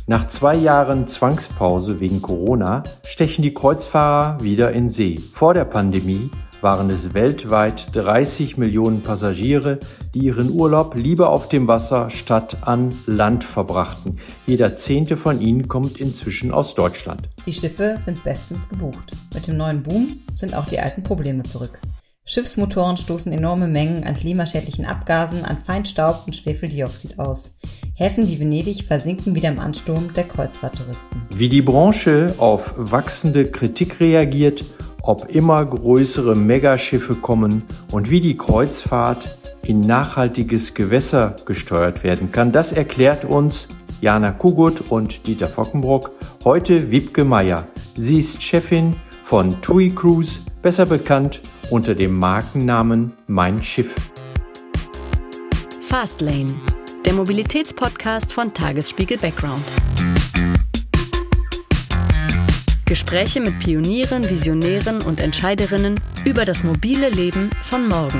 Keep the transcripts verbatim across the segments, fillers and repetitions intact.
Nach zwei Jahren Zwangspause wegen Corona stechen die Kreuzfahrer wieder in See. Vor der Pandemie waren es weltweit dreißig Millionen Passagiere, die ihren Urlaub lieber auf dem Wasser statt an Land verbrachten. Jeder Zehnte von ihnen kommt inzwischen aus Deutschland. Die Schiffe sind bestens gebucht. Mit dem neuen Boom sind auch die alten Probleme zurück. Schiffsmotoren stoßen enorme Mengen an klimaschädlichen Abgasen, an Feinstaub und Schwefeldioxid aus. Häfen wie Venedig versinken wieder im Ansturm der Kreuzfahrttouristen. Wie die Branche auf wachsende Kritik reagiert, ob immer größere Megaschiffe kommen und wie die Kreuzfahrt in nachhaltiges Gewässer gesteuert werden kann, das erklärt uns Jana Kugut und Dieter Fockenbrock. Heute Wiebke Meyer. Sie ist Chefin von TUI Cruise, besser bekannt unter dem Markennamen Mein Schiff. Fastlane, der Mobilitätspodcast von Tagesspiegel Background. Gespräche mit Pionieren, Visionären und Entscheiderinnen über das mobile Leben von morgen.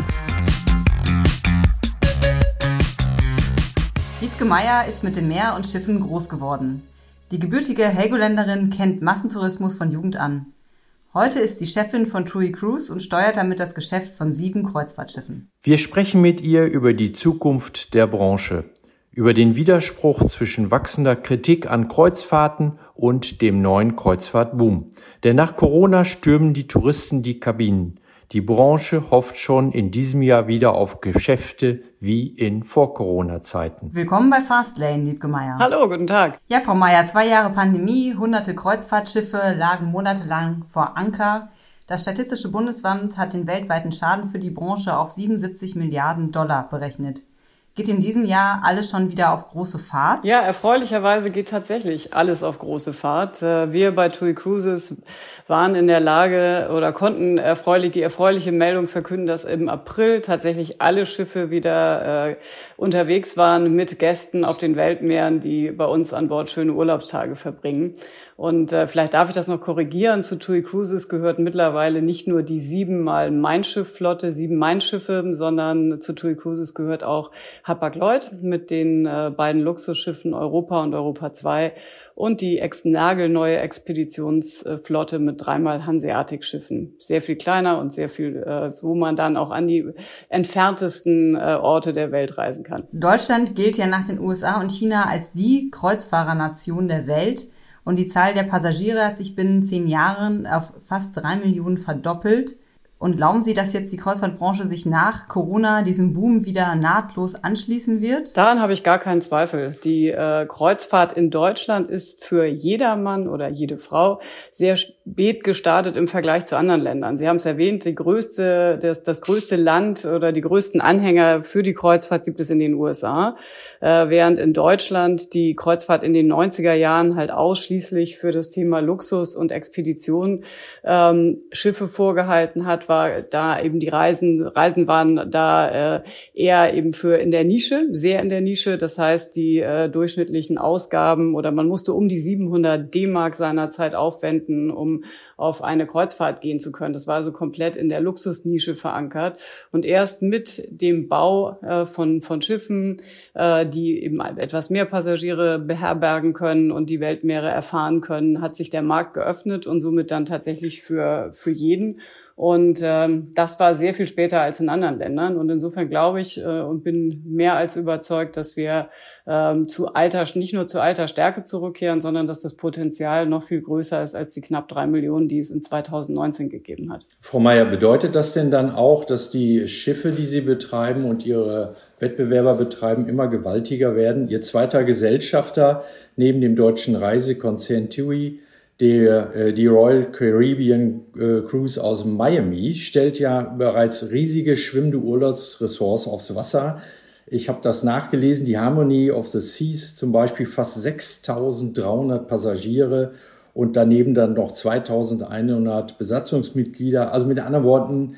Wiebke Meyer ist mit dem Meer und Schiffen groß geworden. Die gebürtige Helgoländerin kennt Massentourismus von Jugend an. Heute ist sie Chefin von TUI Cruise und steuert damit das Geschäft von sieben Kreuzfahrtschiffen. Wir sprechen mit ihr über die Zukunft der Branche, über den Widerspruch zwischen wachsender Kritik an Kreuzfahrten und dem neuen Kreuzfahrtboom. Denn nach Corona stürmen die Touristen die Kabinen. Die Branche hofft schon in diesem Jahr wieder auf Geschäfte wie in Vor-Corona-Zeiten. Willkommen bei Fastlane, Wiebke Meyer. Hallo, guten Tag. Ja, Frau Meyer, zwei Jahre Pandemie, hunderte Kreuzfahrtschiffe lagen monatelang vor Anker. Das Statistische Bundesamt hat den weltweiten Schaden für die Branche auf siebenundsiebzig Milliarden Dollar berechnet. Geht in diesem Jahr alles schon wieder auf große Fahrt? Ja, erfreulicherweise geht tatsächlich alles auf große Fahrt. Wir bei TUI Cruises waren in der Lage oder konnten erfreulich die erfreuliche Meldung verkünden, dass im April tatsächlich alle Schiffe wieder äh, unterwegs waren mit Gästen auf den Weltmeeren, die bei uns an Bord schöne Urlaubstage verbringen. Und äh, vielleicht darf ich das noch korrigieren. Zu TUI Cruises gehört mittlerweile nicht nur die siebenmal Mein Schiff-Flotte, sieben Mein Schiffe, sondern zu TUI Cruises gehört auch Hapag-Lloyd mit den äh, beiden Luxusschiffen Europa und Europa zwei und die ex nagelneue Expeditionsflotte mit dreimal Hanseatic-Schiffen. Sehr viel kleiner und sehr viel, äh, wo man dann auch an die entferntesten äh, Orte der Welt reisen kann. Deutschland gilt ja nach den U S A und China als die Kreuzfahrernation der Welt. Und die Zahl der Passagiere hat sich binnen zehn Jahren auf fast drei Millionen verdoppelt. Und glauben Sie, dass jetzt die Kreuzfahrtbranche sich nach Corona diesem Boom wieder nahtlos anschließen wird? Daran habe ich gar keinen Zweifel. Die äh, Kreuzfahrt in Deutschland ist für jedermann oder jede Frau sehr spät gestartet im Vergleich zu anderen Ländern. Sie haben es erwähnt, die größte, das, das größte Land oder die größten Anhänger für die Kreuzfahrt gibt es in den U S A, äh, während in Deutschland die Kreuzfahrt in den neunziger Jahren halt ausschließlich für das Thema Luxus und Expedition ähm, Schiffe vorgehalten hat, war da eben die Reisen, Reisen waren da äh, eher eben für in der Nische, sehr in der Nische. Das heißt, die äh, durchschnittlichen Ausgaben oder man musste um die siebenhundert D-Mark seinerzeit aufwenden, um auf eine Kreuzfahrt gehen zu können. Das war also komplett in der Luxusnische verankert. Und erst mit dem Bau äh, von von Schiffen, äh, die eben etwas mehr Passagiere beherbergen können und die Weltmeere erfahren können, hat sich der Markt geöffnet und somit dann tatsächlich für für jeden. Und ähm, das war sehr viel später als in anderen Ländern. Und insofern glaube ich äh, und bin mehr als überzeugt, dass wir ähm, zu alter, nicht nur zu alter Stärke zurückkehren, sondern dass das Potenzial noch viel größer ist als die knapp drei Millionen, die es in zweitausendneunzehn gegeben hat. Frau Meyer, bedeutet das denn dann auch, dass die Schiffe, die Sie betreiben und Ihre Wettbewerber betreiben, immer gewaltiger werden? Ihr zweiter Gesellschafter neben dem deutschen Reisekonzern TUI, Der, die Royal Caribbean Cruise aus Miami, stellt ja bereits riesige schwimmende Urlaubsressorts aufs Wasser. Ich habe das nachgelesen, die Harmony of the Seas zum Beispiel fast sechstausenddreihundert Passagiere und daneben dann noch zweitausendeinhundert Besatzungsmitglieder. Also mit anderen Worten,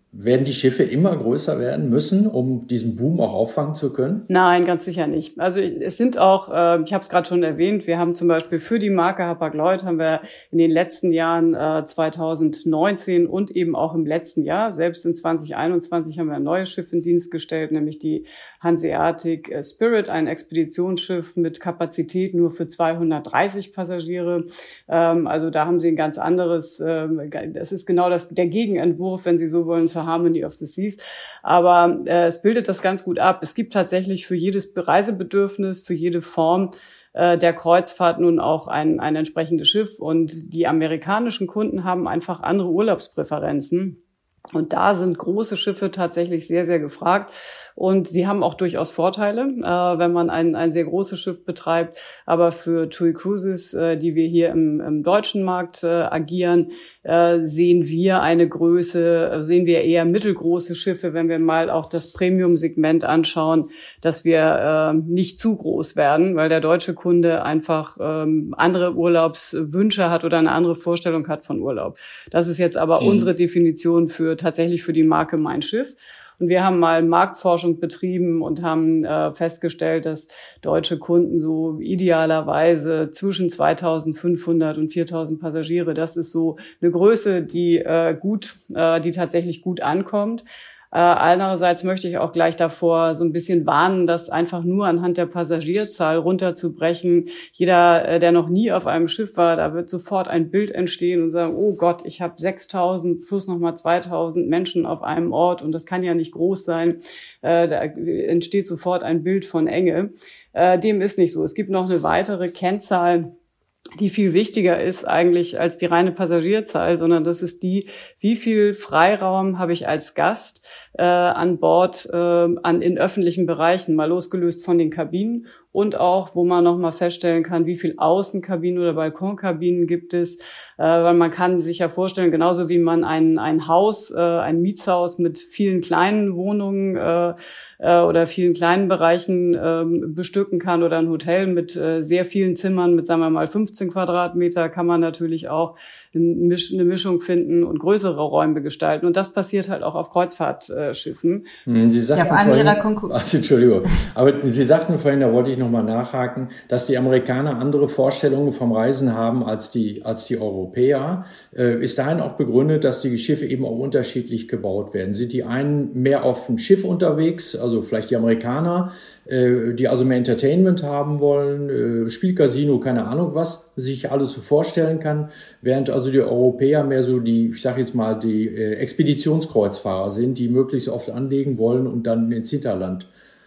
Werden die Schiffe immer größer werden müssen, um diesen Boom auch auffangen zu können? Nein, ganz sicher nicht. Also es sind auch, äh, ich habe es gerade schon erwähnt, wir haben zum Beispiel für die Marke Hapag-Lloyd haben wir in den letzten Jahren äh, zwanzig neunzehn und eben auch im letzten Jahr, selbst in zwanzig einundzwanzig haben wir ein neues Schiff in Dienst gestellt, nämlich die Hanseatic Spirit, ein Expeditionsschiff mit Kapazität nur für zweihundertdreißig Passagiere. Ähm, also da haben sie ein ganz anderes, ähm, das ist genau das, der Gegenentwurf, wenn Sie so wollen, zur Harmony of the Seas. Aber äh, es bildet das ganz gut ab. Es gibt tatsächlich für jedes Reisebedürfnis, für jede Form äh, der Kreuzfahrt nun auch ein, ein entsprechendes Schiff. Und die amerikanischen Kunden haben einfach andere Urlaubspräferenzen. Und da sind große Schiffe tatsächlich sehr, sehr gefragt. Und sie haben auch durchaus Vorteile, äh, wenn man ein, ein sehr großes Schiff betreibt. Aber für TUI Cruises, äh, die wir hier im, im deutschen Markt äh, agieren, äh, sehen wir eine Größe, äh, sehen wir eher mittelgroße Schiffe, wenn wir mal auch das Premium-Segment anschauen, dass wir äh, nicht zu groß werden, weil der deutsche Kunde einfach ähm, andere Urlaubswünsche hat oder eine andere Vorstellung hat von Urlaub. Das ist jetzt aber mhm. unsere Definition für tatsächlich für die Marke Mein Schiff. Und wir haben mal Marktforschung betrieben und haben äh, festgestellt, dass deutsche Kunden so idealerweise zwischen zweitausendfünfhundert und viertausend Passagiere, das ist so eine Größe, die äh, gut, äh, die tatsächlich gut ankommt. Äh, andererseits möchte ich auch gleich davor so ein bisschen warnen, das einfach nur anhand der Passagierzahl runterzubrechen. Jeder, äh, der noch nie auf einem Schiff war, da wird sofort ein Bild entstehen und sagen, oh Gott, ich habe sechstausend plus nochmal zweitausend Menschen auf einem Ort und das kann ja nicht groß sein. Äh, da entsteht sofort ein Bild von Enge. Äh, dem ist nicht so. Es gibt noch eine weitere Kennzahl, die viel wichtiger ist eigentlich als die reine Passagierzahl, sondern das ist die, wie viel Freiraum habe ich als Gast äh, an Bord äh, an in öffentlichen Bereichen, mal losgelöst von den Kabinen und auch, wo man nochmal feststellen kann, wie viel Außenkabinen oder Balkonkabinen gibt es, äh, weil man kann sich ja vorstellen, genauso wie man ein ein Haus, äh, ein Mietshaus mit vielen kleinen Wohnungen äh, äh, oder vielen kleinen Bereichen äh, bestücken kann oder ein Hotel mit äh, sehr vielen Zimmern mit, sagen wir mal, fünfzehn Quadratmeter, kann man natürlich auch eine Mischung finden und größere Räume gestalten. Und das passiert halt auch auf Kreuzfahrtschiffen. Sie sagten ja, vor allem vorhin, ihrer Konkurrenz. also, Entschuldigung, aber Sie sagten vorhin, da wollte ich nochmal nachhaken, dass die Amerikaner andere Vorstellungen vom Reisen haben als die, als die Europäer. Äh, ist dahin auch begründet, dass die Schiffe eben auch unterschiedlich gebaut werden? Sind die einen mehr auf dem Schiff unterwegs, also vielleicht die Amerikaner, äh, die also mehr Entertainment haben wollen, äh, Spielcasino, keine Ahnung was, sich alles so vorstellen kann, während also die Europäer mehr so die, ich sage jetzt mal, die äh, Expeditionskreuzfahrer sind, die möglichst oft anlegen wollen und dann ins Hinterland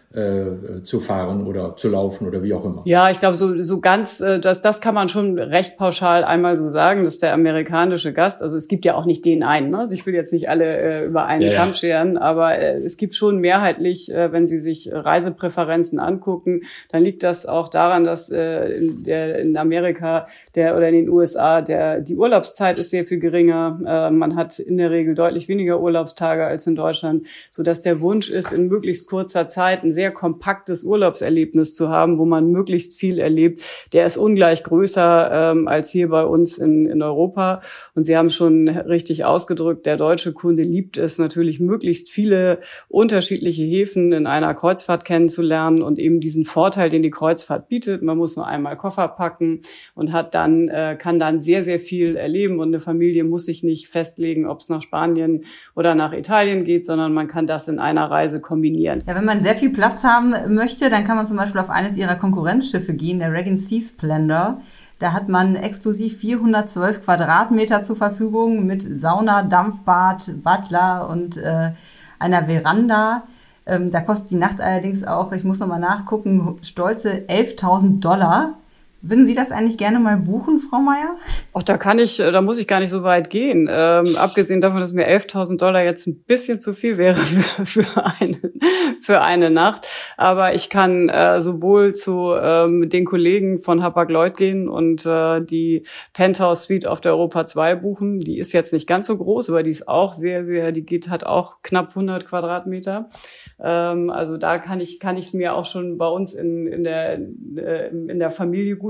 äh, zu fahren oder zu laufen oder wie auch immer. Ja, ich glaube, so so ganz, äh, das das kann man schon recht pauschal einmal so sagen, dass der amerikanische Gast, also es gibt ja auch nicht den einen, ne? Also ich will jetzt nicht alle äh, über einen ja, Kamm ja. scheren, aber äh, es gibt schon mehrheitlich, äh, wenn Sie sich Reisepräferenzen angucken, dann liegt das auch daran, dass äh, in, der, in Amerika der oder in den U S A der die Urlaubszeit ist sehr viel geringer, äh, man hat in der Regel deutlich weniger Urlaubstage als in Deutschland, so dass der Wunsch ist, in möglichst kurzer Zeit ein sehr kompaktes Urlaubserlebnis zu haben, wo man möglichst viel erlebt, der ist ungleich größer ähm, als hier bei uns in, in Europa. Und Sie haben schon richtig ausgedrückt, der deutsche Kunde liebt es natürlich, möglichst viele unterschiedliche Häfen in einer Kreuzfahrt kennenzulernen und eben diesen Vorteil, den die Kreuzfahrt bietet. Man muss nur einmal Koffer packen und hat dann äh, kann dann sehr, sehr viel erleben. Und eine Familie muss sich nicht festlegen, ob es nach Spanien oder nach Italien geht, sondern man kann das in einer Reise kombinieren. Ja, wenn man sehr viel Platz haben möchte, dann kann man zum Beispiel auf eines ihrer Konkurrenzschiffe gehen, der Regency Sea Splendor. Da hat man exklusiv vierhundertzwölf Quadratmeter zur Verfügung mit Sauna, Dampfbad, Butler und äh, einer Veranda. Ähm, da kostet die Nacht allerdings auch, ich muss nochmal nachgucken, stolze elftausend Dollar. Würden Sie das eigentlich gerne mal buchen, Frau Meier? Ach, da kann ich, da muss ich gar nicht so weit gehen. Ähm, abgesehen davon, dass mir elftausend Dollar jetzt ein bisschen zu viel wäre für, für eine, für eine Nacht. Aber ich kann äh, sowohl zu ähm, den Kollegen von Hapag-Lloyd gehen und äh, die Penthouse Suite auf der Europa zwei buchen. Die ist jetzt nicht ganz so groß, aber die ist auch sehr, sehr, die geht, hat auch knapp hundert Quadratmeter. Ähm, also da kann ich, kann ich es mir auch schon bei uns in, in der, in der Familie gut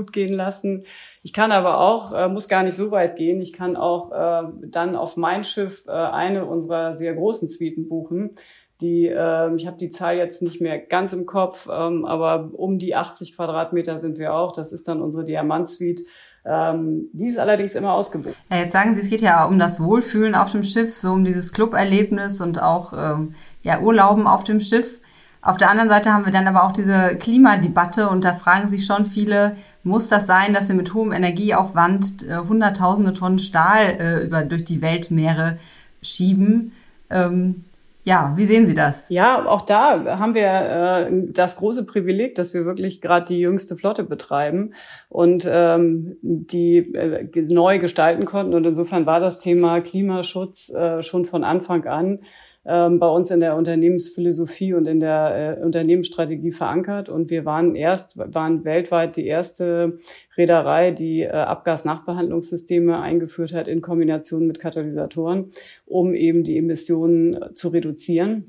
gut gehen lassen. Ich kann aber auch, äh, muss gar nicht so weit gehen, ich kann auch äh, dann auf mein Schiff äh, eine unserer sehr großen Suiten buchen. Die, äh, ich habe die Zahl jetzt nicht mehr ganz im Kopf, ähm, aber um die achtzig Quadratmeter sind wir auch. Das ist dann unsere Diamant-Suite. Ähm, die ist allerdings immer ausgebucht. Ja, jetzt sagen Sie, es geht ja um das Wohlfühlen auf dem Schiff, so um dieses Club-Erlebnis und auch ähm, ja Urlauben auf dem Schiff. Auf der anderen Seite haben wir dann aber auch diese Klimadebatte und da fragen sich schon viele, muss das sein, dass wir mit hohem Energieaufwand äh, hunderttausende Tonnen Stahl äh, über durch die Weltmeere schieben? Ähm, Ja, wie sehen Sie das? Ja, auch da haben wir äh, das große Privileg, dass wir wirklich gerade die jüngste Flotte betreiben und ähm, die äh, neu gestalten konnten. Und insofern war das Thema Klimaschutz äh, schon von Anfang an ähm, bei uns in der Unternehmensphilosophie und in der äh, Unternehmensstrategie verankert. Und wir waren erst, waren weltweit die erste Reederei, die äh, Abgasnachbehandlungssysteme eingeführt hat in Kombination mit Katalysatoren, um eben die Emissionen zu reduzieren.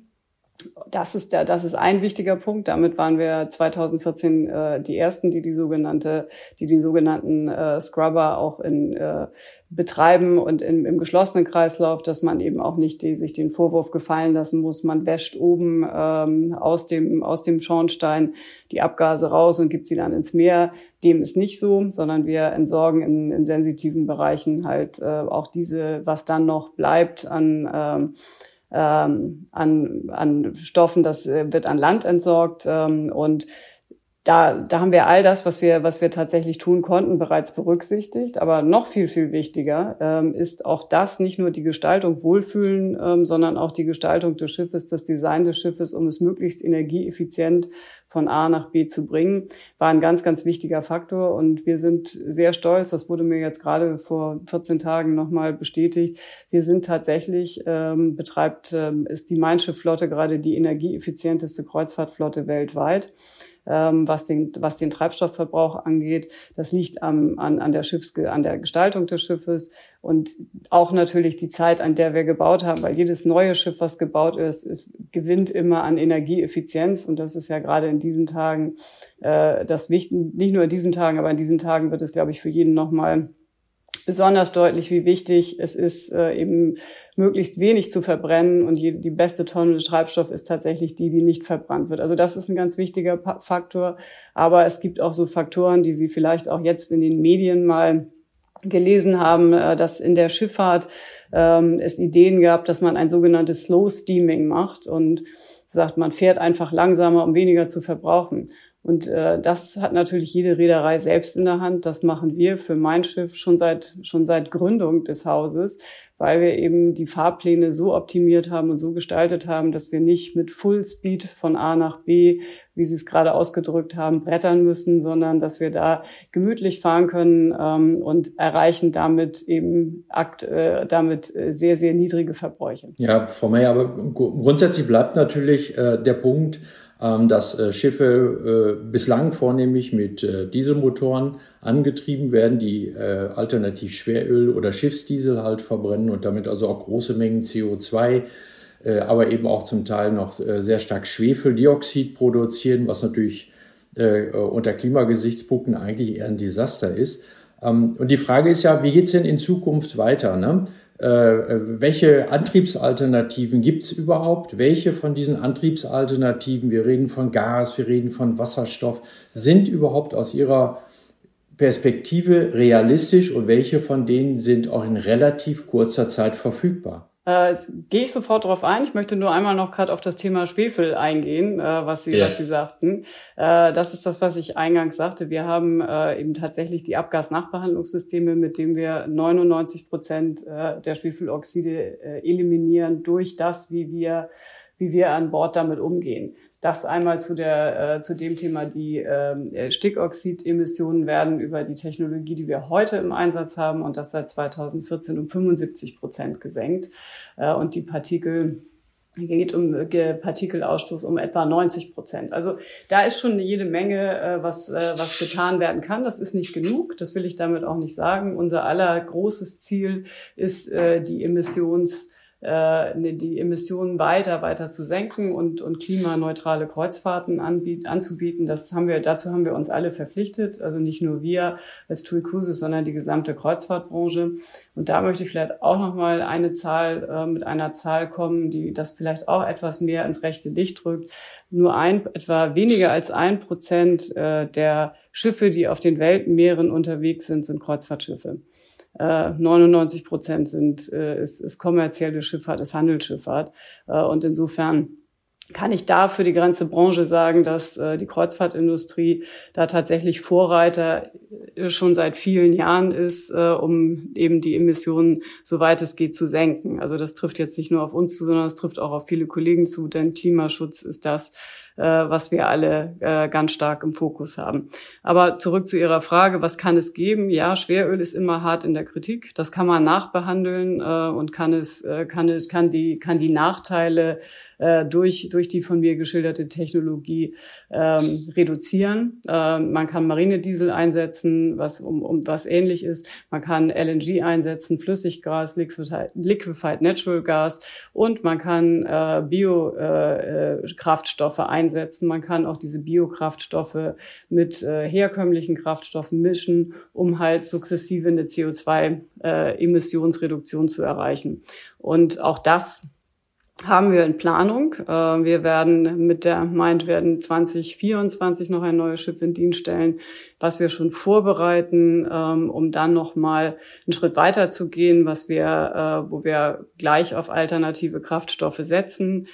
Das ist der, das ist ein wichtiger Punkt. Damit waren wir zweitausendvierzehn äh, die ersten, die die sogenannte, die die sogenannten äh, Scrubber auch in äh, betreiben und in, im geschlossenen Kreislauf, dass man eben auch nicht die, sich den Vorwurf gefallen lassen muss, man wäscht oben ähm, aus dem aus dem Schornstein die Abgase raus und gibt sie dann ins Meer. Dem ist nicht so, sondern wir entsorgen in, in sensitiven Bereichen halt äh, auch diese, was dann noch bleibt an ähm, ähm, an an Stoffen, das äh, wird an Land entsorgt ähm, und Da, da haben wir all das, was wir, was wir tatsächlich tun konnten, bereits berücksichtigt. Aber noch viel, viel wichtiger ähm, ist auch das, nicht nur die Gestaltung Wohlfühlen, ähm, sondern auch die Gestaltung des Schiffes, das Design des Schiffes, um es möglichst energieeffizient von A nach B zu bringen, war ein ganz, ganz wichtiger Faktor. Und wir sind sehr stolz, das wurde mir jetzt gerade vor vierzehn Tagen nochmal bestätigt, wir sind tatsächlich, ähm, betreibt, ähm, ist die Mein Schiff-Flotte gerade die energieeffizienteste Kreuzfahrtflotte weltweit. Ähm, was den was den Treibstoffverbrauch angeht, das liegt am, an an der Schiffs an der Gestaltung des Schiffes und auch natürlich die Zeit, an der wir gebaut haben, weil jedes neue Schiff, was gebaut ist, ist gewinnt immer an Energieeffizienz und das ist ja gerade in diesen Tagen äh, das Wichtige, nicht nur in diesen Tagen, aber in diesen Tagen wird es, glaube ich, für jeden nochmal besonders deutlich, wie wichtig es ist, äh, eben möglichst wenig zu verbrennen und die, die beste Tonne Treibstoff ist tatsächlich die, die nicht verbrannt wird. Also das ist ein ganz wichtiger pa- Faktor, aber es gibt auch so Faktoren, die Sie vielleicht auch jetzt in den Medien mal gelesen haben, äh, dass in der Schifffahrt ähm, es Ideen gab, dass man ein sogenanntes Slow Steaming macht und sagt, man fährt einfach langsamer, um weniger zu verbrauchen. Und äh, das hat natürlich jede Reederei selbst in der Hand. Das machen wir für Mein Schiff schon seit schon seit Gründung des Hauses, weil wir eben die Fahrpläne so optimiert haben und so gestaltet haben, dass wir nicht mit Full Speed von A nach B, wie Sie es gerade ausgedrückt haben, brettern müssen, sondern dass wir da gemütlich fahren können ähm, und erreichen damit eben akt, äh, damit sehr, sehr niedrige Verbräuche. Ja, Frau Meyer, aber grundsätzlich bleibt natürlich äh, der Punkt, dass äh, Schiffe äh, bislang vornehmlich mit äh, Dieselmotoren angetrieben werden, die äh, alternativ Schweröl oder Schiffsdiesel halt verbrennen und damit also auch große Mengen C O zwei, äh, aber eben auch zum Teil noch äh, sehr stark Schwefeldioxid produzieren, was natürlich äh, unter Klimagesichtspunkten eigentlich eher ein Desaster ist. Ähm, und die Frage ist ja, wie geht's denn in Zukunft weiter, ne? Äh, welche Antriebsalternativen gibt es überhaupt? Welche von diesen Antriebsalternativen, wir reden von Gas, wir reden von Wasserstoff, sind überhaupt aus Ihrer Perspektive realistisch und welche von denen sind auch in relativ kurzer Zeit verfügbar? Äh, gehe ich sofort drauf ein. Ich möchte nur einmal noch gerade auf das Thema Schwefel eingehen, äh, was Sie, ja. was Sie sagten. Äh, das ist das, was ich eingangs sagte. Wir haben äh, eben tatsächlich die Abgasnachbehandlungssysteme, mit denen wir neunundneunzig Prozent äh, der Schwefeloxide äh, eliminieren durch das, wie wir, wie wir an Bord damit umgehen. Das einmal zu der, äh, zu dem Thema, die äh, Stickoxidemissionen werden über die Technologie, die wir heute im Einsatz haben und das seit zweitausendvierzehn um fünfundsiebzig Prozent gesenkt. Äh, und die Partikel, geht um äh, Partikelausstoß um etwa neunzig Prozent. Also da ist schon jede Menge, äh, was, äh, was getan werden kann. Das ist nicht genug. Das will ich damit auch nicht sagen. Unser aller großes Ziel ist, äh, die Emissions äh, die Emissionen weiter, weiter zu senken und, und klimaneutrale Kreuzfahrten anbiet, anzubieten. Das haben wir, dazu haben wir uns alle verpflichtet. Also nicht nur wir als TUI Cruises, sondern die gesamte Kreuzfahrtbranche. Und da möchte ich vielleicht auch nochmal eine Zahl, äh, mit einer Zahl kommen, die das vielleicht auch etwas mehr ins rechte Licht rückt. Nur ein, etwa weniger als ein Prozent äh, der Schiffe, die auf den Weltmeeren unterwegs sind, sind Kreuzfahrtschiffe. Äh, neunundneunzig Prozent sind, äh, ist, ist kommerzielle Schifffahrt, ist Handelsschifffahrt. Äh, und insofern kann ich da für die ganze Branche sagen, dass äh, die Kreuzfahrtindustrie da tatsächlich Vorreiter äh, schon seit vielen Jahren ist, äh, um eben die Emissionen, soweit es geht, zu senken. Also das trifft jetzt nicht nur auf uns zu, sondern es trifft auch auf viele Kollegen zu, denn Klimaschutz ist das, äh, was wir alle äh, ganz stark im Fokus haben. Aber zurück zu Ihrer Frage, was kann es geben? Ja, Schweröl ist immer hart in der Kritik. Das kann man nachbehandeln äh, und kann es, äh, kann es, kann die, kann die Nachteile äh, durch durch die von mir geschilderte Technologie ähm, reduzieren. Ähm, man kann Marinediesel einsetzen, was um, um was ähnlich ist. Man kann L N G einsetzen, Flüssiggas, Liquefied, Liquefied Natural Gas, und man kann äh, Biokraftstoffe äh, einsetzen. Man kann auch diese Biokraftstoffe mit äh, herkömmlichen Kraftstoffen mischen, um halt sukzessive eine C O zwei Emissionsreduktion zu erreichen. Und auch das haben wir in Planung. Wir werden mit der Mind werden zwanzig vierundzwanzig noch ein neues Schiff in Dienst stellen, was wir schon vorbereiten, um dann noch mal einen Schritt weiter zu gehen, was wir, wo wir gleich auf alternative Kraftstoffe setzen.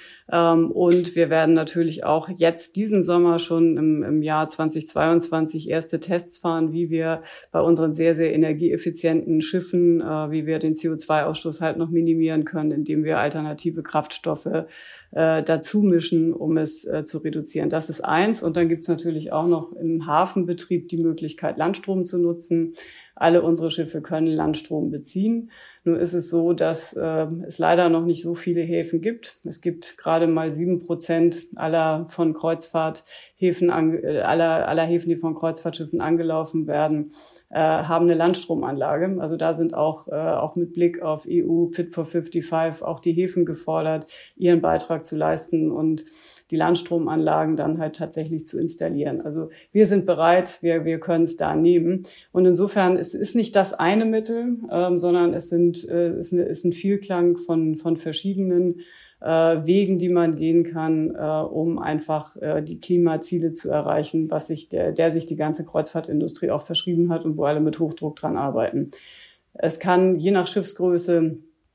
Und wir werden natürlich auch jetzt diesen Sommer schon im, im Jahr zwanzig zweiundzwanzig erste Tests fahren, wie wir bei unseren sehr, sehr energieeffizienten Schiffen, wie wir den C O zwei Ausstoß halt noch minimieren können, indem wir alternative Kraftstoffe Stoffe äh, dazu mischen, um es äh, zu reduzieren. Das ist eins. Und dann gibt es natürlich auch noch im Hafenbetrieb die Möglichkeit, Landstrom zu nutzen. Alle unsere Schiffe können Landstrom beziehen. Nur ist es so, dass äh, es leider noch nicht so viele Häfen gibt. Es gibt gerade mal sieben Prozent aller von Kreuzfahrthäfen, äh, aller, aller Häfen, die von Kreuzfahrtschiffen angelaufen werden, äh, haben eine Landstromanlage. Also da sind auch, äh, auch mit Blick auf E U Fit for fünfundfünfzig auch die Häfen gefordert, ihren Beitrag zu leisten und die Landstromanlagen dann halt tatsächlich zu installieren. Also wir sind bereit, wir, wir können es da nehmen. Und insofern es ist nicht das eine Mittel, ähm, sondern es sind, äh, es ist ein Vielklang von, von verschiedenen äh, Wegen, die man gehen kann, äh, um einfach äh, die Klimaziele zu erreichen, was sich der, der sich die ganze Kreuzfahrtindustrie auch verschrieben hat und wo alle mit Hochdruck dran arbeiten. Es kann je nach Schiffsgröße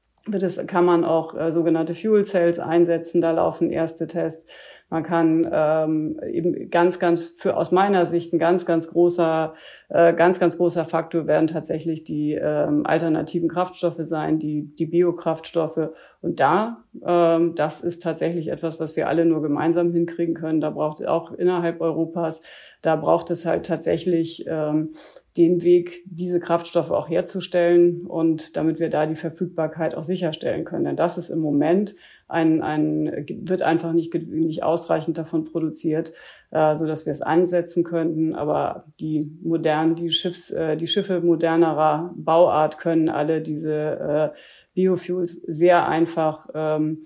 Das kann man auch äh, sogenannte Fuel Cells einsetzen, da laufen erste Tests. Man kann ähm, eben ganz, ganz, für aus meiner Sicht ein ganz, ganz großer, äh, ganz, ganz großer Faktor werden tatsächlich die ähm, alternativen Kraftstoffe sein, die die Biokraftstoffe. Und da, ähm, das ist tatsächlich etwas, was wir alle nur gemeinsam hinkriegen können. Da braucht es auch innerhalb Europas, da braucht es halt tatsächlich ähm, den Weg, diese Kraftstoffe auch herzustellen und damit wir da die Verfügbarkeit auch sicherstellen können. Denn das ist im Moment ein, ein wird einfach nicht, nicht ausreichend davon produziert, äh, so dass wir es einsetzen könnten. Aber die modernen, die Schiffs, äh, die Schiffe modernerer Bauart können alle diese äh, Biofuels sehr einfach ähm,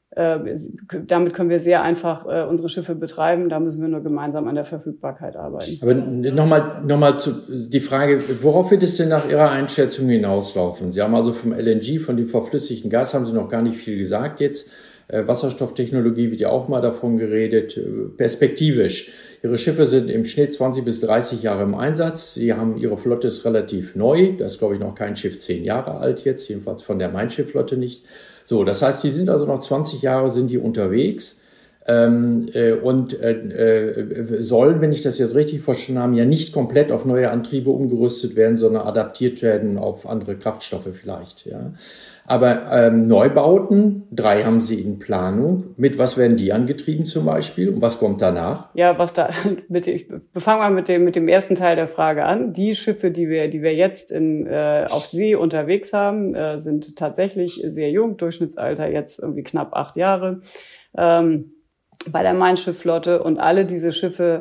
damit können wir sehr einfach äh, unsere Schiffe betreiben. Da müssen wir nur gemeinsam an der Verfügbarkeit arbeiten. Aber nochmal noch mal zu die Frage, worauf wird es denn nach Ihrer Einschätzung hinauslaufen? Sie haben also vom L N G, von dem verflüssigten Gas, haben Sie noch gar nicht viel gesagt jetzt. Äh, Wasserstofftechnologie wird ja auch mal davon geredet. Äh, perspektivisch. Ihre Schiffe sind im Schnitt zwanzig bis dreißig Jahre im Einsatz. Sie haben, Ihre Flotte ist relativ neu. Da ist, glaube ich, noch kein Schiff zehn Jahre alt jetzt, jedenfalls von der Mein Schiff-Flotte nicht. So, das heißt, die sind also noch zwanzig Jahre sind die unterwegs ähm, äh, und äh, äh, sollen, wenn ich das jetzt richtig verstanden habe, ja nicht komplett auf neue Antriebe umgerüstet werden, sondern adaptiert werden auf andere Kraftstoffe vielleicht. Ja. Aber ähm, Neubauten, drei haben Sie in Planung. Mit was werden die angetrieben zum Beispiel und was kommt danach? Ja, was da, bitte, ich fange mal mit dem mit dem ersten Teil der Frage an. Die Schiffe, die wir die wir jetzt in äh, auf See unterwegs haben, äh, sind tatsächlich sehr jung, Durchschnittsalter jetzt irgendwie knapp acht Jahre. Ähm, bei der Mein Schiff-Flotte und alle diese Schiffe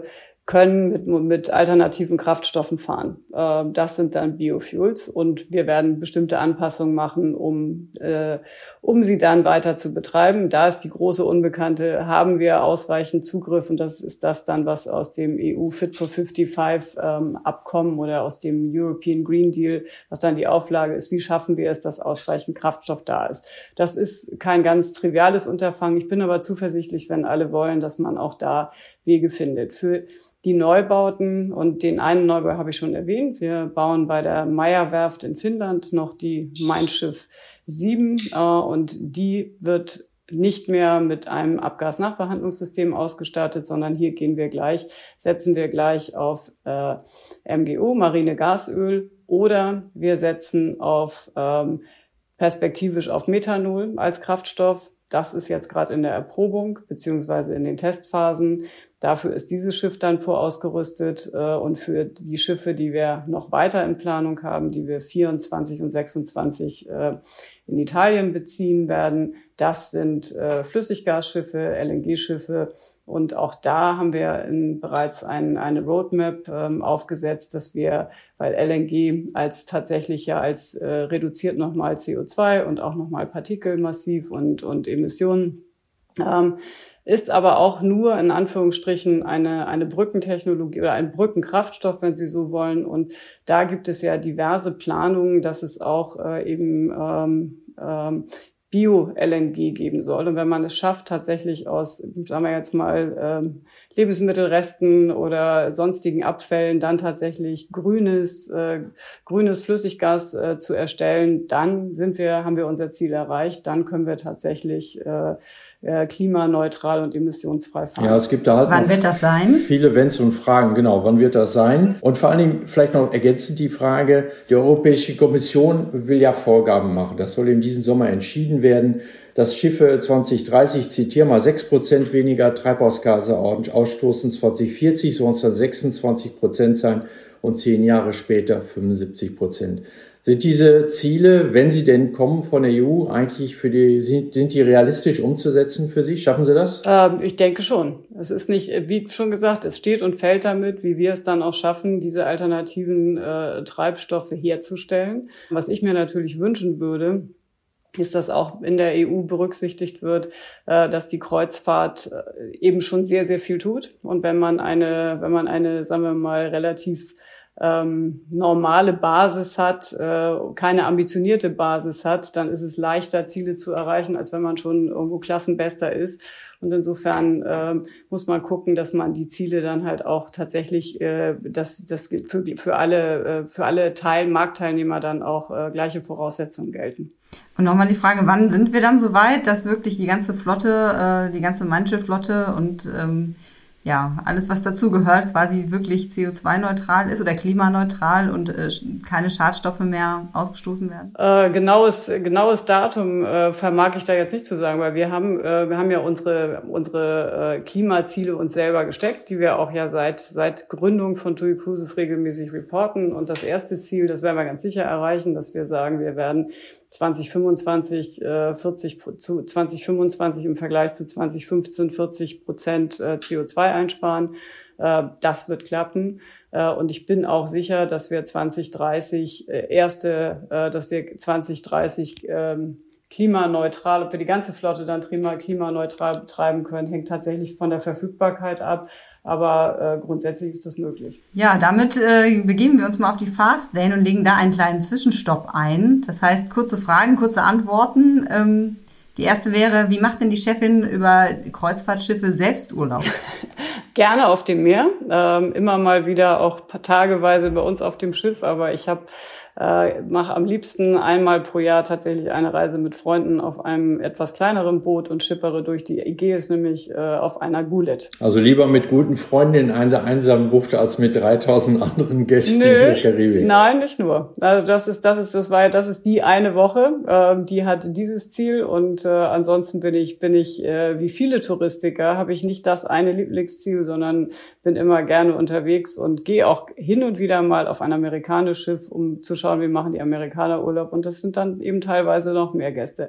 können mit, mit alternativen Kraftstoffen fahren. Äh, das sind dann Biofuels und wir werden bestimmte Anpassungen machen, um, äh, um sie dann weiter zu betreiben. Da ist die große Unbekannte, haben wir ausreichend Zugriff, und das ist das dann, was aus dem E U Fit for fünfundfünfzig ähm, Abkommen oder aus dem European Green Deal, was dann die Auflage ist, wie schaffen wir es, dass ausreichend Kraftstoff da ist. Das ist kein ganz triviales Unterfangen. Ich bin aber zuversichtlich, wenn alle wollen, dass man auch da Wege findet. Für die Neubauten, und den einen Neubau habe ich schon erwähnt. Wir bauen bei der Meyer-Werft in Finnland noch die Mein Schiff sieben äh, und die wird nicht mehr mit einem Abgasnachbehandlungssystem ausgestattet, sondern hier gehen wir gleich, setzen wir gleich auf äh, M G O, Marine Gasöl, oder wir setzen auf ähm, perspektivisch auf Methanol als Kraftstoff. Das ist jetzt gerade in der Erprobung beziehungsweise in den Testphasen. Dafür ist dieses Schiff dann vorausgerüstet äh, und für die Schiffe, die wir noch weiter in Planung haben, die wir vierundzwanzig und sechsundzwanzig äh, in Italien beziehen werden, das sind äh, Flüssiggasschiffe, L N G-Schiffe, und auch da haben wir in, bereits ein, eine Roadmap ähm, aufgesetzt, dass wir, weil L N G als tatsächlich ja als äh, reduziert nochmal C O zwei und auch nochmal Partikel massiv und, und Emissionen, ähm, ist aber auch nur in Anführungsstrichen eine, eine Brückentechnologie oder ein Brückenkraftstoff, wenn Sie so wollen. Und da gibt es ja diverse Planungen, dass es auch äh, eben ähm, ähm, Bio-L N G geben soll. Und wenn man es schafft, tatsächlich aus, sagen wir jetzt mal, ähm, Lebensmittelresten oder sonstigen Abfällen dann tatsächlich grünes, äh, grünes Flüssiggas äh, zu erstellen, dann sind wir, haben wir unser Ziel erreicht. Dann können wir tatsächlich äh, äh, klimaneutral und emissionsfrei fahren. Ja, es gibt da halt wann wird das sein? Viele Wenns und Fragen. Genau, wann wird das sein? Und vor allen Dingen vielleicht noch ergänzend die Frage, die Europäische Kommission will ja Vorgaben machen. Das soll in diesem Sommer entschieden werden, dass Schiffe zwanzig dreißig, zitiere mal, sechs Prozent weniger Treibhausgase ausstoßen, zwanzig vierzig sollen es dann sechsundzwanzig Prozent sein und zehn Jahre später fünfundsiebzig Prozent. Sind diese Ziele, wenn sie denn kommen von der E U, eigentlich für die, sind, sind die realistisch umzusetzen für Sie? Schaffen Sie das? Ähm, ich denke schon. Es ist nicht, wie schon gesagt, es steht und fällt damit, wie wir es dann auch schaffen, diese alternativen äh, Treibstoffe herzustellen. Was ich mir natürlich wünschen würde, ist, dass auch in der E U berücksichtigt wird, äh, dass die Kreuzfahrt äh, eben schon sehr, sehr viel tut. Und wenn man eine, wenn man eine, sagen wir mal, relativ ähm, normale Basis hat, äh, keine ambitionierte Basis hat, dann ist es leichter, Ziele zu erreichen, als wenn man schon irgendwo Klassenbester ist. Und insofern äh, muss man gucken, dass man die Ziele dann halt auch tatsächlich, äh, dass das für, für alle, äh, für alle Teil, Marktteilnehmer dann auch äh, gleiche Voraussetzungen gelten. Und nochmal die Frage, wann sind wir dann so weit, dass wirklich die ganze Flotte, äh, die ganze Mein Schiff-Flotte und ähm, ja, alles, was dazu gehört, quasi wirklich C O zwei neutral ist oder klimaneutral und äh, keine Schadstoffe mehr ausgestoßen werden? Äh, genaues, genaues Datum äh, vermag ich da jetzt nicht zu sagen, weil wir haben, äh, wir haben ja unsere, unsere äh, Klimaziele uns selber gesteckt, die wir auch ja seit, seit Gründung von TUI Cruises regelmäßig reporten. Und das erste Ziel, das werden wir ganz sicher erreichen, dass wir sagen, wir werden zwanzig fünfundzwanzig, äh, vierzig zu zwanzig fünfundzwanzig im Vergleich zu zwanzig fünfzehn vierzig Prozent äh, C O zwei einsparen. Äh, das wird klappen. Äh, und ich bin auch sicher, dass wir zwanzig dreißig äh, erste, äh, dass wir zwanzig dreißig äh, klimaneutral, ob wir die ganze Flotte dann klimaneutral betreiben können, hängt tatsächlich von der Verfügbarkeit ab. Aber äh, grundsätzlich ist das möglich. Ja, damit äh, begeben wir uns mal auf die Fastlane und legen da einen kleinen Zwischenstopp ein. Das heißt, kurze Fragen, kurze Antworten. Ähm, die erste wäre, wie macht denn die Chefin über Kreuzfahrtschiffe selbst Urlaub? Gerne auf dem Meer, ähm, immer mal wieder auch tageweise bei uns auf dem Schiff, aber ich habe äh, mache am liebsten einmal pro Jahr tatsächlich eine Reise mit Freunden auf einem etwas kleineren Boot und schippere durch die Ägäis, nämlich äh, auf einer Gulet. Also lieber mit guten Freunden in einer einsamen Bucht als mit dreitausend anderen Gästen Nö, in der Karibik. Nein, nicht nur. Also das ist das ist das war das ist die eine Woche, äh, die hat dieses Ziel und äh, ansonsten bin ich bin ich äh, wie viele Touristiker habe ich nicht das eine Lieblingsziel, sondern bin immer gerne unterwegs und gehe auch hin und wieder mal auf ein amerikanisches Schiff, um zu schauen, wie machen die Amerikaner Urlaub, und das sind dann eben teilweise noch mehr Gäste.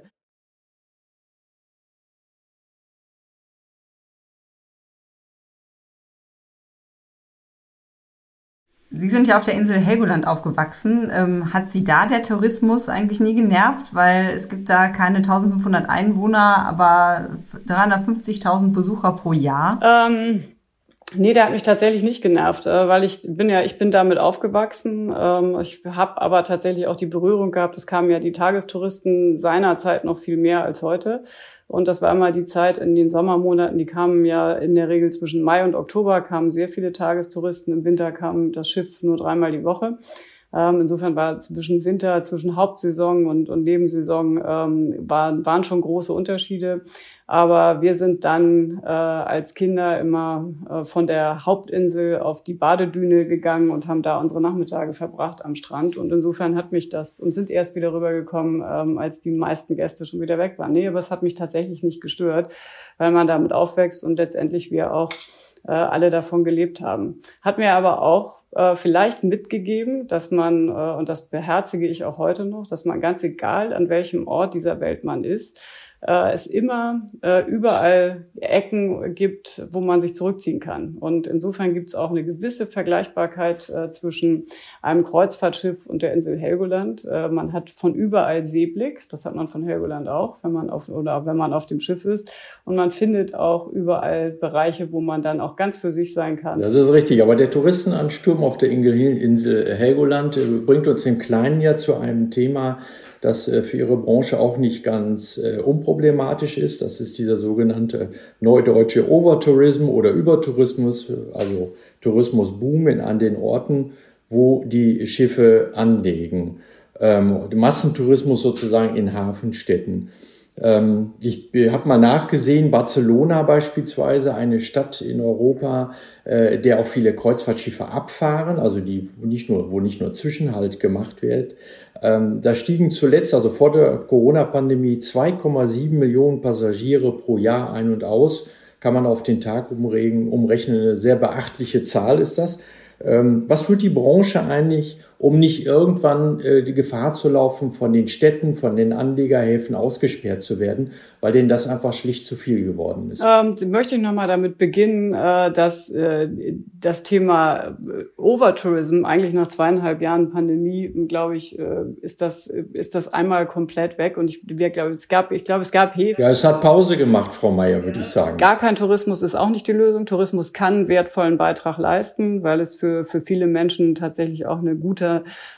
Sie sind ja auf der Insel Helgoland aufgewachsen. Ähm, hat Sie da der Tourismus eigentlich nie genervt? Weil es gibt da keine eintausendfünfhundert Einwohner, aber dreihundertfünfzigtausend Besucher pro Jahr. Ähm, nee, der hat mich tatsächlich nicht genervt, äh, weil ich bin ja, ich bin damit aufgewachsen. Ähm, ich habe aber tatsächlich auch die Berührung gehabt. Es kamen ja die Tagestouristen seinerzeit noch viel mehr als heute. Und das war immer die Zeit in den Sommermonaten, die kamen ja in der Regel zwischen Mai und Oktober, kamen sehr viele Tagestouristen. Im Winter kam das Schiff nur dreimal die Woche. Ähm, insofern war zwischen Winter, zwischen Hauptsaison und, und Nebensaison ähm, war, waren schon große Unterschiede. Aber wir sind dann äh, als Kinder immer äh, von der Hauptinsel auf die Badedüne gegangen und haben da unsere Nachmittage verbracht am Strand. Und insofern hat mich das, und sind erst wieder rübergekommen, ähm, als die meisten Gäste schon wieder weg waren. Nee, aber es hat mich tatsächlich nicht gestört, weil man damit aufwächst und letztendlich wir auch äh, alle davon gelebt haben. Hat mir aber auch äh, vielleicht mitgegeben, dass man, äh, und das beherzige ich auch heute noch, dass man ganz egal, an welchem Ort dieser Welt man ist, äh, es immer äh, überall Ecken gibt, wo man sich zurückziehen kann. Und insofern gibt es auch eine gewisse Vergleichbarkeit äh, zwischen einem Kreuzfahrtschiff und der Insel Helgoland. Äh, man hat von überall Seeblick, das hat man von Helgoland auch, wenn man auf oder wenn man auf dem Schiff ist. Und man findet auch überall Bereiche, wo man dann auch ganz für sich sein kann. Das ist richtig, aber der Touristenansturm auf der Insel Helgoland bringt uns im Kleinen ja zu einem Thema, das für Ihre Branche auch nicht ganz äh, unproblematisch ist. Das ist dieser sogenannte neudeutsche Overtourism oder Übertourismus, also Tourismusboom in an den Orten, wo die Schiffe anlegen. Ähm, Massentourismus sozusagen in Hafenstädten. Ähm, ich habe mal nachgesehen, Barcelona beispielsweise, eine Stadt in Europa, äh, der auch viele Kreuzfahrtschiffe abfahren, also die nicht nur, wo nicht nur Zwischenhalt gemacht wird. Ähm, da stiegen zuletzt, also vor der Corona-Pandemie, zwei Komma sieben Millionen Passagiere pro Jahr ein und aus. Kann man auf den Tag umregen, umrechnen, eine sehr beachtliche Zahl ist das. Ähm, was tut die Branche eigentlich, um nicht irgendwann äh, die Gefahr zu laufen, von den Städten, von den Anlegerhäfen ausgesperrt zu werden, weil denen das einfach schlicht zu viel geworden ist? Ähm, möchte ich nochmal damit beginnen, äh, dass äh, das Thema Overtourism eigentlich nach zweieinhalb Jahren Pandemie, glaube ich, äh, ist das ist das einmal komplett weg. Und ich wir, glaube, es gab, ich glaube, es gab Häfen. Ja, es hat Pause gemacht, Frau Meier, würde ich sagen. Gar kein Tourismus ist auch nicht die Lösung. Tourismus kann einen wertvollen Beitrag leisten, weil es für für viele Menschen tatsächlich auch eine gute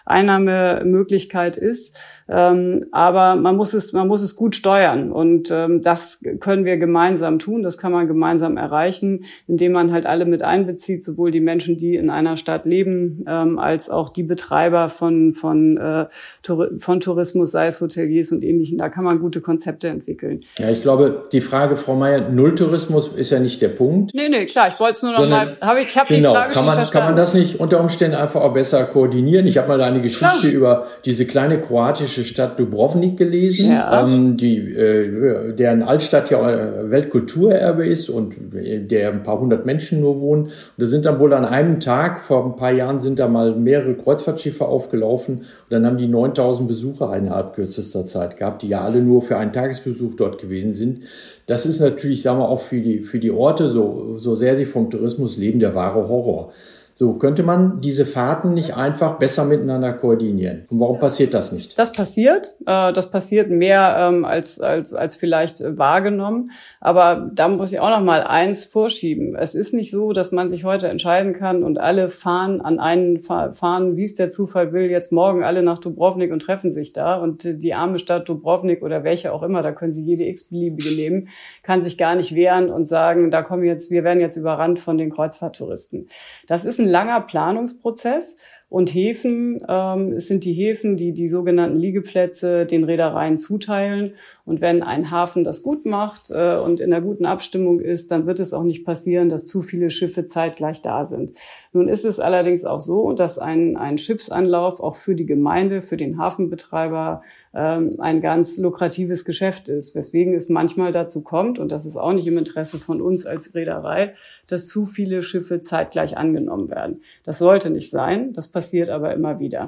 Einnahmemöglichkeit ist. Ähm, aber man muss es, man muss es gut steuern. Und ähm, das können wir gemeinsam tun. Das kann man gemeinsam erreichen, indem man halt alle mit einbezieht, sowohl die Menschen, die in einer Stadt leben, ähm, als auch die Betreiber von, von, äh, von Tourismus, sei es Hoteliers und Ähnlichem. Da kann man gute Konzepte entwickeln. Ja, ich glaube, die Frage, Frau Meier, Nulltourismus ist ja nicht der Punkt. Nee, nee, klar. Ich wollte es nur noch Sondern, mal, habe ich, ich habe genau, die Frage kann schon man, verstanden. Kann man das nicht unter Umständen einfach auch besser koordinieren? Ich habe mal eine Geschichte Klar. über diese kleine kroatische Stadt Dubrovnik gelesen, Ja. ähm, die, äh, deren Altstadt ja Weltkulturerbe ist und der ein paar hundert Menschen nur wohnen. Und da sind dann wohl an einem Tag, vor ein paar Jahren sind da mal mehrere Kreuzfahrtschiffe aufgelaufen und dann haben die neuntausend Besucher innerhalb kürzester Zeit gehabt, die ja alle nur für einen Tagesbesuch dort gewesen sind. Das ist natürlich, sagen wir auch für die, für die Orte, so, so sehr sie vom Tourismus leben, der wahre Horror. So, könnte man diese Fahrten nicht einfach besser miteinander koordinieren? Und warum passiert das nicht? Das passiert. Äh, das passiert mehr ähm, als, als, als vielleicht äh, wahrgenommen. Aber da muss ich auch noch mal eins vorschieben. Es ist nicht so, dass man sich heute entscheiden kann und alle fahren an einen fahren, wie es der Zufall will, jetzt morgen alle nach Dubrovnik und treffen sich da. Und äh, die arme Stadt Dubrovnik oder welche auch immer, da können Sie jede x-beliebige nehmen, kann sich gar nicht wehren und sagen, da kommen jetzt, wir werden jetzt überrannt von den Kreuzfahrttouristen. Das ist ein langer Planungsprozess. Und Häfen, ähm, es sind die Häfen, die die sogenannten Liegeplätze den Reedereien zuteilen. Und wenn ein Hafen das gut macht äh, und in einer guten Abstimmung ist, dann wird es auch nicht passieren, dass zu viele Schiffe zeitgleich da sind. Nun ist es allerdings auch so, dass ein, ein Schiffsanlauf auch für die Gemeinde, für den Hafenbetreiber ähm, ein ganz lukratives Geschäft ist. Weswegen es manchmal dazu kommt, und das ist auch nicht im Interesse von uns als Reederei, dass zu viele Schiffe zeitgleich angenommen werden. Das sollte nicht sein. Das passiert aber immer wieder.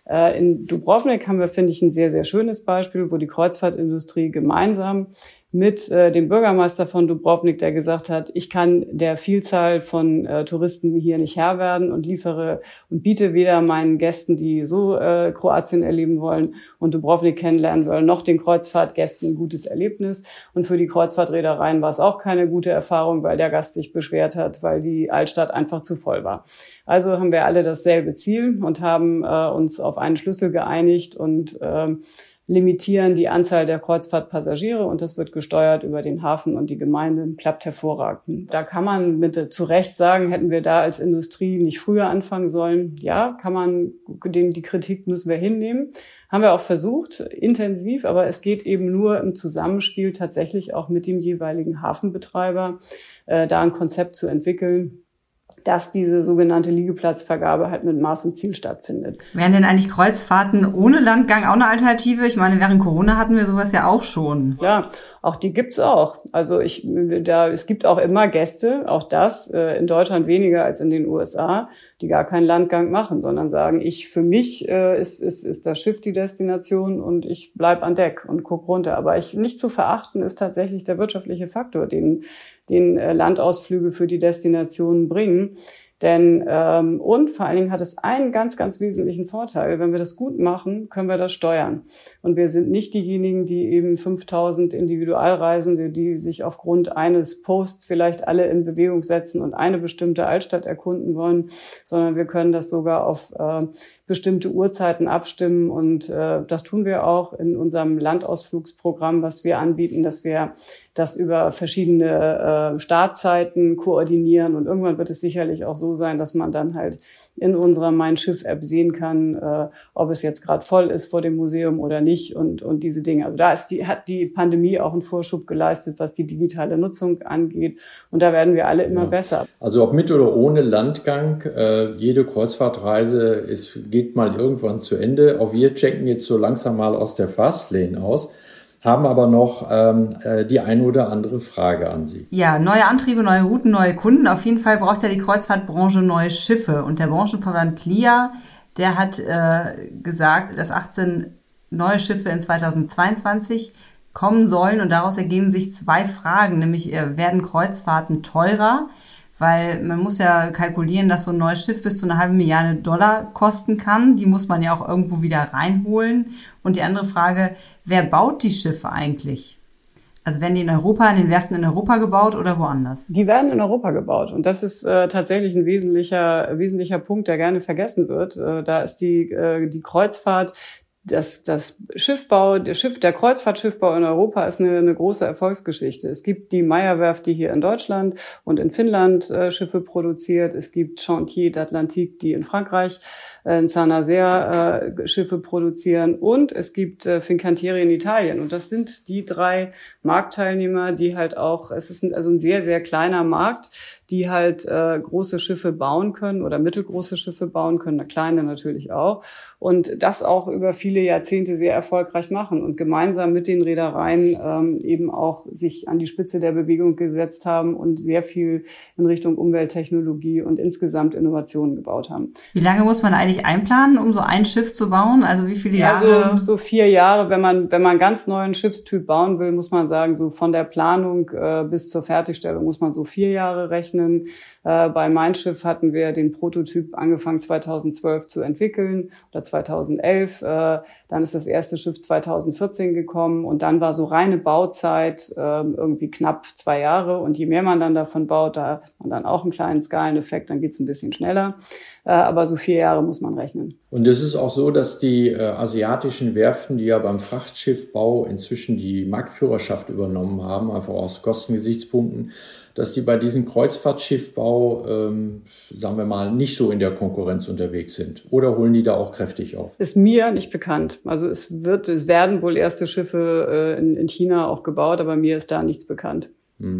In Dubrovnik haben wir, finde ich, ein sehr, sehr schönes Beispiel, wo die Kreuzfahrtindustrie gemeinsam mit äh, dem Bürgermeister von Dubrovnik, der gesagt hat, ich kann der Vielzahl von äh, Touristen hier nicht Herr werden und liefere und biete weder meinen Gästen, die so äh, Kroatien erleben wollen und Dubrovnik kennenlernen wollen, noch den Kreuzfahrtgästen ein gutes Erlebnis. Und für die Kreuzfahrtreedereien war es auch keine gute Erfahrung, weil der Gast sich beschwert hat, weil die Altstadt einfach zu voll war. Also haben wir alle dasselbe Ziel und haben äh, uns auf einen Schlüssel geeinigt und äh, limitieren die Anzahl der Kreuzfahrtpassagiere und das wird gesteuert über den Hafen und die Gemeinden. Klappt hervorragend. Da kann man mit zu Recht sagen, hätten wir da als Industrie nicht früher anfangen sollen. Ja, kann man, den, die Kritik müssen wir hinnehmen. Haben wir auch versucht, intensiv, aber es geht eben nur im Zusammenspiel tatsächlich auch mit dem jeweiligen Hafenbetreiber, äh, da ein Konzept zu entwickeln, dass diese sogenannte Liegeplatzvergabe halt mit Maß und Ziel stattfindet. Wären denn eigentlich Kreuzfahrten ohne Landgang auch eine Alternative? Ich meine, während Corona hatten wir sowas ja auch schon. Ja, auch die gibt's auch. Also ich, da, es gibt auch immer Gäste, auch das, äh, in Deutschland weniger als in den U S A, die gar keinen Landgang machen, sondern sagen, ich, für mich äh, ist, ist, ist das Schiff die Destination und ich bleib an Deck und guck runter. Aber ich, nicht zu verachten ist tatsächlich der wirtschaftliche Faktor, den, den äh, Landausflüge für die Destinationen bringen. Denn ähm, und vor allen Dingen hat es einen ganz, ganz wesentlichen Vorteil. Wenn wir das gut machen, können wir das steuern. Und wir sind nicht diejenigen, die eben fünftausend Individualreisende, die sich aufgrund eines Posts vielleicht alle in Bewegung setzen und eine bestimmte Altstadt erkunden wollen, sondern wir können das sogar auf äh, bestimmte Uhrzeiten abstimmen. Und äh, das tun wir auch in unserem Landausflugsprogramm, was wir anbieten, dass wir das über verschiedene äh, Startzeiten koordinieren. Und irgendwann wird es sicherlich auch so sein, dass man dann halt in unserer Mein Schiff-App sehen kann, äh, ob es jetzt gerade voll ist vor dem Museum oder nicht und und diese Dinge. Also da ist die hat die Pandemie auch einen Vorschub geleistet, was die digitale Nutzung angeht. Und da werden wir alle immer ja. besser. Also ob mit oder ohne Landgang, äh, jede Kreuzfahrtreise ist, geht mal irgendwann zu Ende. Auch wir checken jetzt so langsam mal aus der Fastlane aus. Haben aber noch ähm, die ein oder andere Frage an Sie. Ja, neue Antriebe, neue Routen, neue Kunden. Auf jeden Fall braucht ja die Kreuzfahrtbranche neue Schiffe. Und der Branchenverband C L I A, der hat äh, gesagt, dass achtzehn neue Schiffe in zweitausendzweiundzwanzig kommen sollen. Und daraus ergeben sich zwei Fragen, nämlich äh, werden Kreuzfahrten teurer? Weil man muss ja kalkulieren, dass so ein neues Schiff bis zu einer halben Milliarde Dollar kosten kann. Die muss man ja auch irgendwo wieder reinholen. Und die andere Frage, wer baut die Schiffe eigentlich? Also werden die in Europa, in den Werften in Europa gebaut oder woanders? Die werden in Europa gebaut. Und das ist äh, tatsächlich ein wesentlicher, wesentlicher Punkt, der gerne vergessen wird. Äh, da ist die, äh, die Kreuzfahrt, Das, das Schiffbau, der Schiff, der Kreuzfahrtschiffbau in Europa ist eine, eine große Erfolgsgeschichte. Es gibt die Meyer-Werft, die hier in Deutschland und in Finnland äh, Schiffe produziert. Es gibt Chantier d'Atlantique, die in Frankreich, äh, in Saint-Nazaire äh, Schiffe produzieren. Und es gibt äh, Fincantieri in Italien. Und das sind die drei Marktteilnehmer, die halt auch, es ist ein, also ein sehr, sehr kleiner Markt, die halt äh, große Schiffe bauen können oder mittelgroße Schiffe bauen können, kleine natürlich auch. Und das auch über viele Jahrzehnte sehr erfolgreich machen und gemeinsam mit den Reedereien ähm, eben auch sich an die Spitze der Bewegung gesetzt haben und sehr viel in Richtung Umwelttechnologie und insgesamt Innovationen gebaut haben. Wie lange muss man eigentlich einplanen, um so ein Schiff zu bauen? Also wie viele Jahre? Ja, so, so vier Jahre. Wenn man wenn man ganz neuen Schiffstyp bauen will, muss man sagen, so von der Planung äh, bis zur Fertigstellung muss man so vier Jahre rechnen. Äh, bei Mein Schiff hatten wir den Prototyp angefangen zweitausendzwölf zu entwickeln oder zweitausendelf. Äh, dann ist das erste Schiff zweitausendvierzehn gekommen und dann war so reine Bauzeit äh, irgendwie knapp zwei Jahre. Und je mehr man dann davon baut, da hat man dann auch einen kleinen Skaleneffekt, dann geht's ein bisschen schneller. Äh, aber so vier Jahre muss man rechnen. Und es ist auch so, dass die äh, asiatischen Werften, die ja beim Frachtschiffbau inzwischen die Marktführerschaft übernommen haben, einfach aus Kostengesichtspunkten, dass die bei diesem Kreuzfahrtschiffbau, ähm, sagen wir mal, nicht so in der Konkurrenz unterwegs sind. Oder holen die da auch kräftig auf? Ist mir nicht bekannt. Also es wird, es werden wohl erste Schiffe äh, in, in China auch gebaut, aber mir ist da nichts bekannt.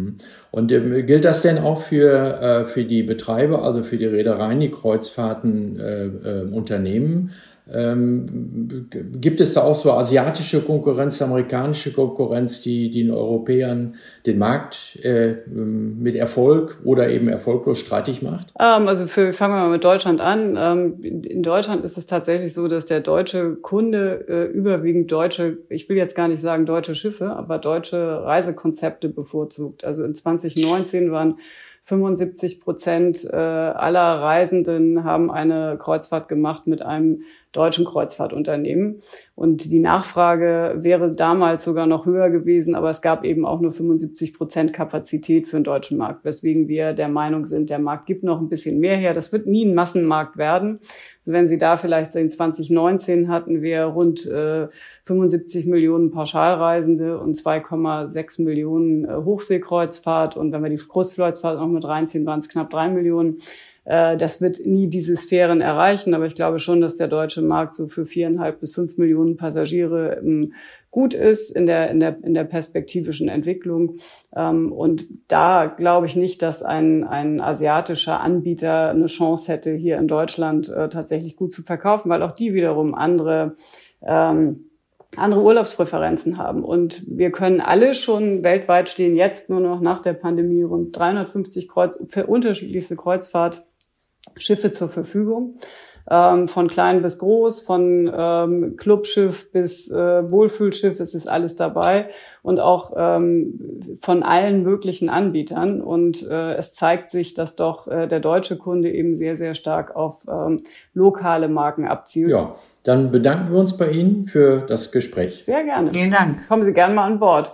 Und ähm, gilt das denn auch für äh, für die Betreiber, also für die Reedereien, die Kreuzfahrten äh, äh, unternehmen? Ähm, gibt es da auch so asiatische Konkurrenz, amerikanische Konkurrenz, die, die den Europäern den Markt äh, mit Erfolg oder eben erfolglos streitig macht? Ähm, also für, fangen wir mal mit Deutschland an. Ähm, in Deutschland ist es tatsächlich so, dass der deutsche Kunde äh, überwiegend deutsche, ich will jetzt gar nicht sagen deutsche Schiffe, aber deutsche Reisekonzepte bevorzugt. Also in zwanzig neunzehn waren fünfundsiebzig Prozent äh, aller Reisenden haben eine Kreuzfahrt gemacht mit einem deutschen Kreuzfahrtunternehmen. Und die Nachfrage wäre damals sogar noch höher gewesen, aber es gab eben auch nur fünfundsiebzig Prozent Kapazität für den deutschen Markt, weswegen wir der Meinung sind, der Markt gibt noch ein bisschen mehr her. Das wird nie ein Massenmarkt werden. Also wenn Sie da vielleicht in zwanzig neunzehn hatten wir rund äh, fünfundsiebzig Millionen Pauschalreisende und zwei Komma sechs Millionen äh, Hochseekreuzfahrt. Und wenn wir die Großkreuzfahrt noch mit reinziehen, waren es knapp drei Millionen. Das wird nie diese Sphären erreichen, aber ich glaube schon, dass der deutsche Markt so für viereinhalb bis fünf Millionen Passagiere gut ist in der, in der, in der perspektivischen Entwicklung. Und da glaube ich nicht, dass ein, ein asiatischer Anbieter eine Chance hätte, hier in Deutschland tatsächlich gut zu verkaufen, weil auch die wiederum andere, ähm, andere Urlaubspräferenzen haben. Und wir können alle schon, weltweit stehen jetzt nur noch nach der Pandemie rund dreihundertfünfzig Kreuz, für unterschiedlichste Kreuzfahrtschiffe zur Verfügung. Ähm, von klein bis groß, von ähm, Clubschiff bis äh, Wohlfühlschiff, es ist alles dabei und auch ähm, von allen möglichen Anbietern. Und äh, es zeigt sich, dass doch äh, der deutsche Kunde eben sehr, sehr stark auf ähm, lokale Marken abzielt. Ja, dann bedanken wir uns bei Ihnen für das Gespräch. Sehr gerne. Vielen Dank. Kommen Sie gerne mal an Bord.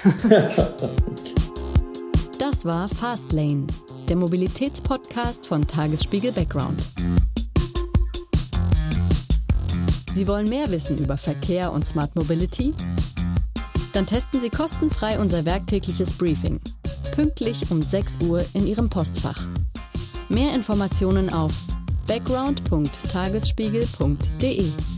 Das war Fastlane, der Mobilitätspodcast von Tagesspiegel Background. Sie wollen mehr wissen über Verkehr und Smart Mobility? Dann testen Sie kostenfrei unser werktägliches Briefing. Pünktlich um sechs Uhr in Ihrem Postfach. Mehr Informationen auf background punkt tagesspiegel punkt de.